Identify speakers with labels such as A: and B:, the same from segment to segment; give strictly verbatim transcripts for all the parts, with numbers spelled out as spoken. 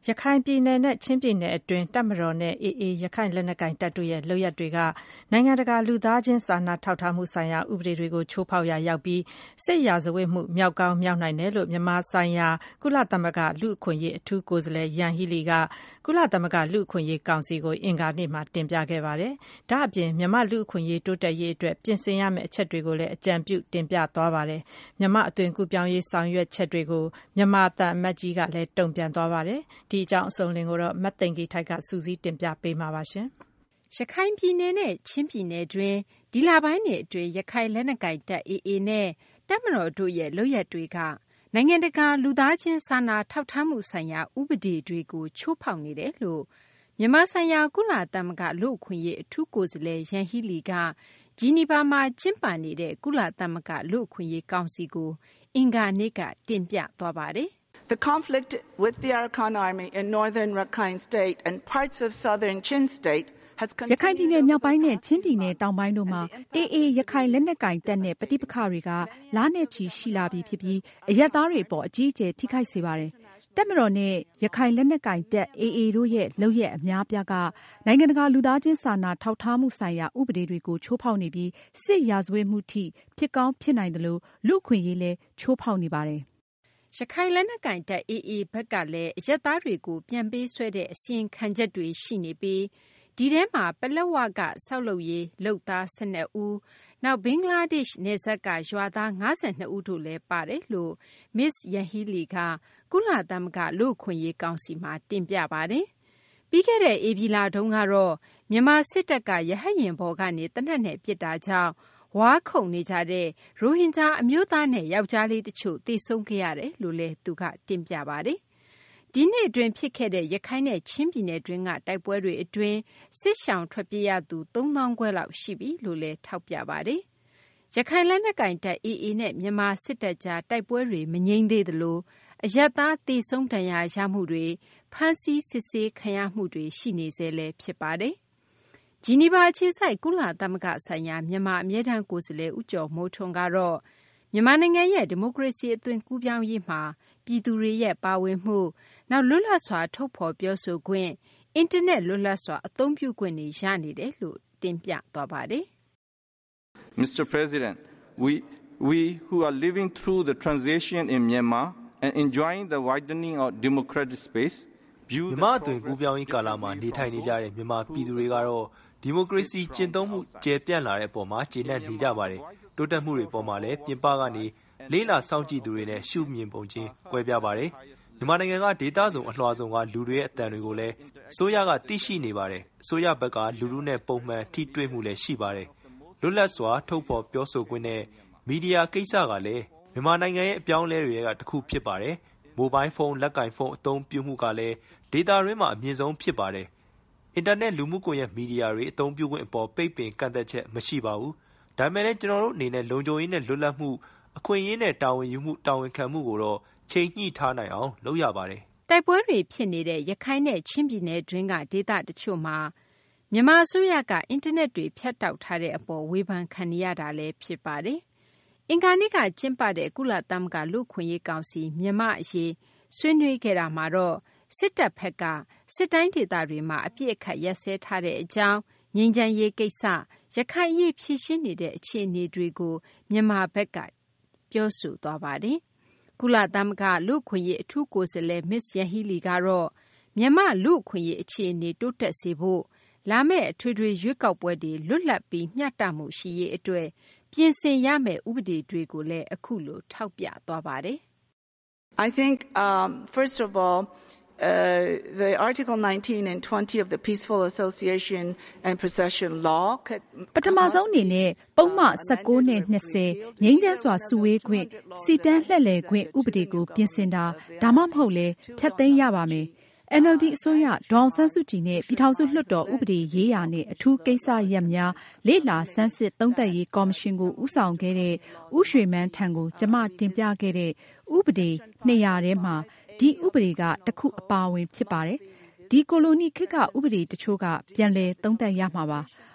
A: ရခိုင်ပြည်နယ်နဲ့ချင်းပြည်နယ်အတွင်းတပ်မတော်နဲ့ အေအေ ရခိုင်လက်နက်ကိုင်တပ်တို့ရဲ့လုပ်ရပ်တွေကနိုင်ငံတကာလူသားချင်းစာနာထောက်ထားမှုဆိုင်ရာဥပဒေတွေကိုချိုးဖောက်ရာရောက်ပြီးစစ်ရာဇဝတ်မှုမြောက်ကောင်းမြောက်နိုင်တယ်လို့မြန်မာဆိုင်ရာကုလသမဂ္ဂလူ့အခွင့်အရေးအထူးကိုယ်စားလှယ်ယန်ဟီလီကကုလသမဂ္ဂလူ့အခွင့်အရေးကောင်စီကိုအင်္ဂါနေ့မှာတင်ပြခဲ့ပါတယ်။ဒါ့အပြင်မြန်မာလူ့အခွင့်အရေးတိုးတက်ရေးအတွက်ပြင်ဆင်ရမယ့်အချက်တွေကိုလည်းအကြံပြုတင်ပြသွားပါတယ်။မြန်မာအသွင်ကူးပြောင်းရေးဆောင်ရွက်ချက်တွေကိုမြန်မာသံအမတ်ကြီးကလည်းတုံ့ပြန်သွားပါတယ်။ဒီအကြောင်းအစုံလင်ကိုတော့မတ်သိင်္ဂီထိုက်ကစူးစီးတင်ပြပေးမှာပါရှင်
B: ။ရခိုင်ပြည်နယ်နဲ့ချင်းပြည်နယ်တွင်ဒီလပိုင်းတွေအတွင်းရခိုင်လက်နက်ကိုင်တပ် အေအေ နဲ့တပ်မတော်တို့ရဲ့လုပ်ရပ်တွေကနိုင်ငံတကာလူသားချင်းစာနာထောက်ထားမှုဆိုင်ရာဥပဒေတွေကိုချိုးဖောက်နေတယ်လို့မြန်မာဆိုင်ရာကုလသမဂ္ဂလူ့အခွင့်အရေးအထူးကိုယ်စားလှယ်ယန်ဟီလီကဂျီနီဗာမှာကျင်းပနေတဲ့ကုလသမဂ္ဂလူ့အခွင့်အရေးကောင်စီကိုအင်္ဂါနေ့ကတင်ပြသွားပါတယ်။
C: The conflict with the Arakan army in northern Rakhine state and parts of southern Chin state
D: ရခိုင်ပြည်နယ်မြောက်ပိုင်းနဲ့ချင်းပြည်နယ်တောင်ပိုင်းတို့မှာအေအေရခိုင်လက်နက်ကိုင်တပ်နဲ့ပဋိပက္ခတွေကလားနဲ့ချီရှိလာပြီဖြစ်ပြီးအရပ်သားတွေအပေါ်အကြီးအကျယ်ထိခိုက်စေပါတယ်။တပ်မတော်နဲ့ရခိုင်လက်နက်ကိုင်တပ်အေအေတို့ရဲ့လုပ်ရက်အများပြားကနိုင်ငံတကာလူသားချင်းစာနာထောက်ထားမှုဆိုင်ရာဥပဒေတွေကိုချိုးဖောက်နေပြီးစစ်ရာဇဝတ်မှုထိဖြစ်ကောင်းဖြစ်နိုင်တယ်လို့လူ့အခွင့်အရေးလည်းချိုးဖောက်နေပါတယ်
B: ။ရခိုင်လက်နက်ကိုင်တပ်အေအေဘက်ကလည်းအရပ်သားတွေကိုပြန်ပေးဆွဲတဲ့အစီရင်ခံချက်တွေရှိနေပြီးဒီထဲမှာပလက်ဝကဆောက်လုပ်ရေးလုပ်သား၁၂ဦးနောက်ဘင်္ဂလားဒေ့ရှ်နယ်စပ်ကရွာသား၅၂ဦးတို့လည်းပါတယ်လို့ Miss ယန်ဟီလီကကုလသမဂ္ဂလူ့အခွင့်အရေးကောင်စီမှာတင်ပြပါတယ်။ပြီးခဲ့တဲ့ဧပြီလတုန်းကတော့မြန်မာစစ်တပ်ကရဟတ်ယာဉ်ပေါ်ကနေသေနတ်နဲ့ပစ်တာကြောင့်ဝါးခုန်နေကြတဲ့ရိုဟင်ဂျာအမျိုးသားနဲ့ယောက်ျားလေးတချို့သေဆုံးခဲ့ရတယ်လို့လည်းသူကတင်ပြပါတယ်။ဒီနှစ်အတွင်းဖြစ်ခဲ့တဲ့ရခိုင်နဲ့ချင်းပြည်နယ်တွင်းကတိုက်ပွဲတွေအတွင်းစစ်ရှောင်ထွက်ပြေးရသူသုံးသောင်းခွဲလောက်ရှိပြီလို့လည်းထောက်ပြပါတယ်။ရခိုင်လက်နက်ကိုင်တပ်အေအေနဲ့မြန်မာစစ်တပ်ကြားတိုက်ပွဲတွေမငြိမ်းသေးသလိုအရပ်သားသေဆုံးဒဏ်ရာရမှုတွေဖမ်းဆီးစစ်ဆေးခံရမှုတွေရှိနေဆဲလည်းဖြစ်ပါတယ်။ဂျီနီဗာအခြေစိုက်ကုလသမဂ္ဂဆိုင်ရာမြန်မာအမြဲတမ်းကိုယ်စားလှယ်ဦးကျော်မိုးထွန်းကတော့မြန်မာနိုင်ငံရဲ့ဒီမိုကရေစီအသွင်ကူးပြောင်းရေးမှာပြည်သူတွေရဲ့ပါဝင်မှုနောက်လွတ်လပ်စွာထုတ်ဖော်ပြောဆိုခွင့်အင်တာနက်လွတ်လပ်စွာအသုံးပြုခွင့်တွေရနေတယ်လို့တင်ပြသွားပါတယ်
E: ။ Mister President, we we who are living through the transition in Myanmar and enjoying the widening of democratic space view
F: မြန်မာအသွင်ကူးပြောင်းရေးကာလမှာနေထိုင်နေကြတဲ့မြန်မာပြည်သူတွေကတော့ဒီမိုကရေစီကျင့်သုံးမှုကျယ်ပြန့်လာတဲ့အပေါ်မှာကျေနပ်နေကြပါတယ်။တိုးတက်မှုတွေပေါ်မှာလည်းပြင်ပကနေလေးလာစောင့်ကြည့်သူတွေနဲ့ရှုမြင်ပုံချင်းကွဲပြားပါတယ်။မြန်မာနိုင်ငံကဒေသစုံအလွှာစုံကလူတွေရဲ့အသံတွေကိုလည်းအစိုးရကသိရှိနေပါတယ်။အစိုးရဘက်ကလူလူနဲ့ပုံမှန်ထိတွေ့မှုလည်းရှိပါတယ်။လွတ်လပ်စွာထုတ်ဖော်ပြောဆိုခွင့်နဲ့မီဒီယာကိစ္စကလည်းမြန်မာနိုင်ငံရဲ့အပြောင်းအလဲတွေကတစ်ခုဖြစ်ပါတယ်။မိုဘိုင်းဖုန်းလက်ကင်ဖုန်းအသုံးပြုမှုကလည်းဒေတာရင်းမှာအမြင့်ဆုံးဖြစ်ပါတယ်။အင်တာနက်လူမှုကွန်ရက်မီဒီယာတွေအသုံးပြုခွင့်အပေါ်ပိတ်ပင်ကန့်သက်ချက်မရှိပါဘူး။ဒါပေမဲ့လည်းကျွန်တော်တို့အနေနဲ့လုံခြုံရေးနဲ့လွတ်လပ်မှုအခွင့်အရေးနဲ့တာဝန်ယူမှုတာဝန်ခံမှုကိုတော့ချိန်ညှိထားနိုင်အောင်လုပ်ရပါတယ်
B: ။တိုက်ပွဲတွေဖြစ်နေတဲ့ရခိုင်နဲ့ချင်းပြည်နယ်တွင်းကဒေသတချို့မှာမြန်မာအစိုးရကအင်တာနက်တွေဖြတ်တောက်ထားတဲ့အပေါ်ဝေဖန်ခံနေရတာလည်းဖြစ်ပါတယ်။အင်္ဂါနေ့ကကျင်းပတဲ့ကုလသမဂ္ဂလူ့အခွင့်အရေးကောင်စီမြန်မာအရေးဆွေးနွေးခဲ့တာမှာတော့စစ်တပ်ဘက်ကစစ်တိုင်းဒေသတွေမှာအပြစ်အခတ်ရက်စဲထားတဲ့အကြောင်းငြိမ်းချမ်းရေးကိစ္စရခိုင်အရေးဖြည့်ရှင်းနေတဲ့အခြေအနေတွေကိုမြန်မာဘက်ကပြောဆိုသွားပါတယ်။ကုလသမဂ္ဂလူ့အခွင့်အရေးအထူးကိုယ်စားလှယ် Miss ယန်ဟီလီကတော့မြန်မာလူ့အခွင့်အရေးအခြေအနေတိုးတက်စေဖို့လာမယ့်အထွေထွေရွေးကောက်ပွဲတွေလွတ်လပ်ပြီးမျှတမှုရှိရေးအတွက်ပြင်ဆင်ရမယ့်ဥပဒေတွေကိုလည်းအခုလိုထောက်ပြသွားပါတယ်
C: ။ I think um first of all Uh, the Article nineteen and twenty of the Peaceful Association and Procession Law
D: ပထမဆုံးအနေနဲ့ပုံမှန်၁၉နဲ့၂၀ငြိမ်းချမ်းစွာစုဝေးခွင့်စီတန်းလှည့်လည်ခွင့်ဥပဒေကိုပြင်ဆင်တာဒါမှမဟုတ်လဲဖျက်သိမ်းရပါမယ်။ အန်အယ်လ်ဒီ အစိုးရဒေါ်အောင်ဆန်းစုကြည်နဲ့ပြည်ထောင်စုလွှတ်တော်ဥပဒေရေးရာနဲ့အထူးကိစ္စရပ်များလေ့လာဆန်းစစ်သုံးသပ်ရေးကော်မရှင်ကိုဦးဆောင်ခဲ့တဲ့ဦးရွှေမန်းထံကိုကျမတင်ပြခဲ့တဲ့ဥပဒေနှစ်ရာထဲမှာဒီဥပဒေကတခုအပါအဝင်ဖြစ်ပါတယ်။ဒီကိုလိုနီခေတ်ကဥပဒေတချို့ကပြန်လည်သုံးသပ်ရမှာပါ။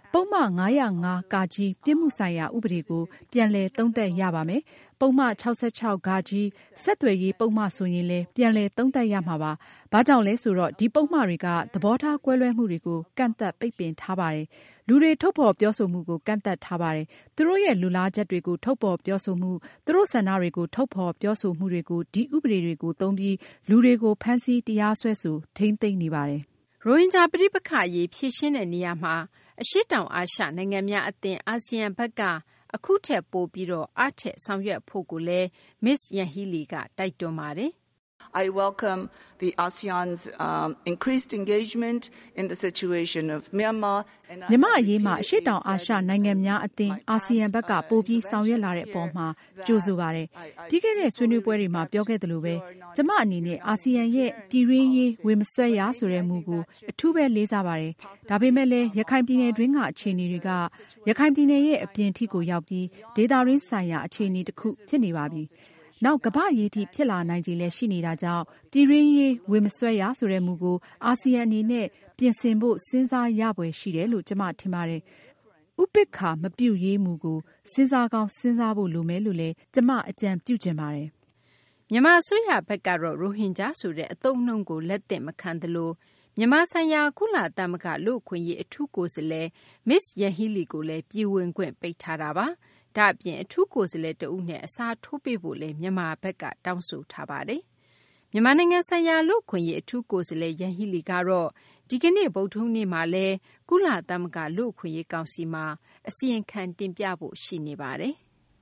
D: ပုံမှန်၅၀၅ ကာကြီး ပြစ်မှုဆိုင်ရာဥပဒေကိုပြန်လည်သုံးသပ်ရပါမယ်။ပုံမှန်၆၆ ကာကြီး ဆက်သွယ်ရေးပုံမှန်ဆိုရင်လည်းပြန်လည်သုံးသပ်ရမှာပါ။ဘာကြောင့်လဲဆိုတော့ဒီပုံမှန်တွေကသဘောထားကွဲလွဲမှုတွေကိုကန့်သတ်ပိတ်ပင်ထားပါတယ်။လူတွေထုတ်ဖော်ပြောဆိုမှုကိုကန့်သတ်ထားပါတယ်။သူတို့ရဲ့လူလားချက်တွေကိုထုတ်ဖော်ပြောဆိုမှုသူတို့ဆန္ဒတွေကိုထုတ်ဖော်ပြောဆိုမှုတွေကိုဒီဥပဒေတွေကိုသုံးပြီးလူတွေကိုဖမ်းဆီးတရားစွဲဆိုထိန်းသိမ်းနေပါတယ်
B: ။ရိုဟင်ဂျာပဋိပက္ခအရေးဖြေရှင်းတဲ့နေရာမှာအရှေ့တောင်အာရှနိုင်ငံများအသင်းအာဆီယံဘက်ကအခုထက်ပိုပြီးတော့အားထက်ဆောင်ရွက်ဖို့ကိုလည်း Miz Yanghee Lee ကတိုက်တွန်းပါတယ်။
C: I welcome the ASEAN's um, increased engagement in the situation of Myanmar.
D: မြန်မာအရေးမှာအရှေ့တောင်အာရှနိုင်ငံများအသင်းအာဆီယံဘက်ကပိုပြီးဆောင်ရွက်လာတဲ့အပေါ်မှာကြိုဆိုပါတယ်။ပြီးခဲ့တဲ့ဆွေးနွေးပွဲတွေမှာပြောခဲ့သလိုပဲကျမအနေနဲ့အာဆီယံရဲ့ပြည်တွင်းရေးဝေမဆွဲရဆိုတဲ့မူကိုအထူးပဲလေးစားပါတယ်။ဒါပေမဲ့လည်းရခိုင်ပြည်နယ်တွင်းကအခြေအနေတွေကရခိုင်ပြည်နယ်ရဲ့အပြင်ထိကိုရောက်ပြီးဒေသတွင်းဆိုင်ရာအခြေအနေတစ်ခုဖြစ်နေပါပြီ။နောက်ကမ္ဘာရေးထိဖြစ်လာနိုင်ခြေလည်းရှိနေတာကြောင့်ပြည်တွင်းရေးဝေမဆွဲရဆိုတဲ့မူကိုအာဆီယံအနေနဲ့ပြင်ဆင်ဖို့စဉ်းစားရဖွယ်ရှိတယ်လို့ကျမထင်ပါတယ်။ဥပိ္ပခာမပြုရေးမူကိုစဉ်းစားကောင်းစဉ်းစားဖို့လိုမယ်လို့လည်းကျမအကြံပြုချင်ပါတယ်
B: ။မြန်မာအစိုးရဘက်ကတော့ရိုဟင်ဂျာဆိုတဲ့အသုံးအနှုန်းကိုလက်သင့်မခံသလိုမြန်မာဆိုင်ရာကုလသမဂ္ဂလူ့အခွင့်အရေးအထူးကိုယ်စားလှယ် Miz Yanghee Lee ကိုလည်းပြည်ဝင်ခွင့်ပိတ်ထားတာပါ။ဒါ့အပြင်အထူးကိုယ်စားလှယ်တဦးနဲ့အစားထိုးပေးဖို့လည်းမြန်မာဘက်ကတောင်းဆိုထားပါတယ်။မြန်မာနိုင်ငံဆိုင်ရာလူ့အခွင့်အရေးအထူးကိုယ်စားလှယ် Yanghee Lee ကတော့ဒီကနေ့ဗုဒ္ဓဟူးနေ့မှာလည်းကုလသမဂ္ဂလူ့အခွင့်အရေးကောင်စီမှာအစီရင်ခံတင်ပြဖို့ရှိနေပါတယ်။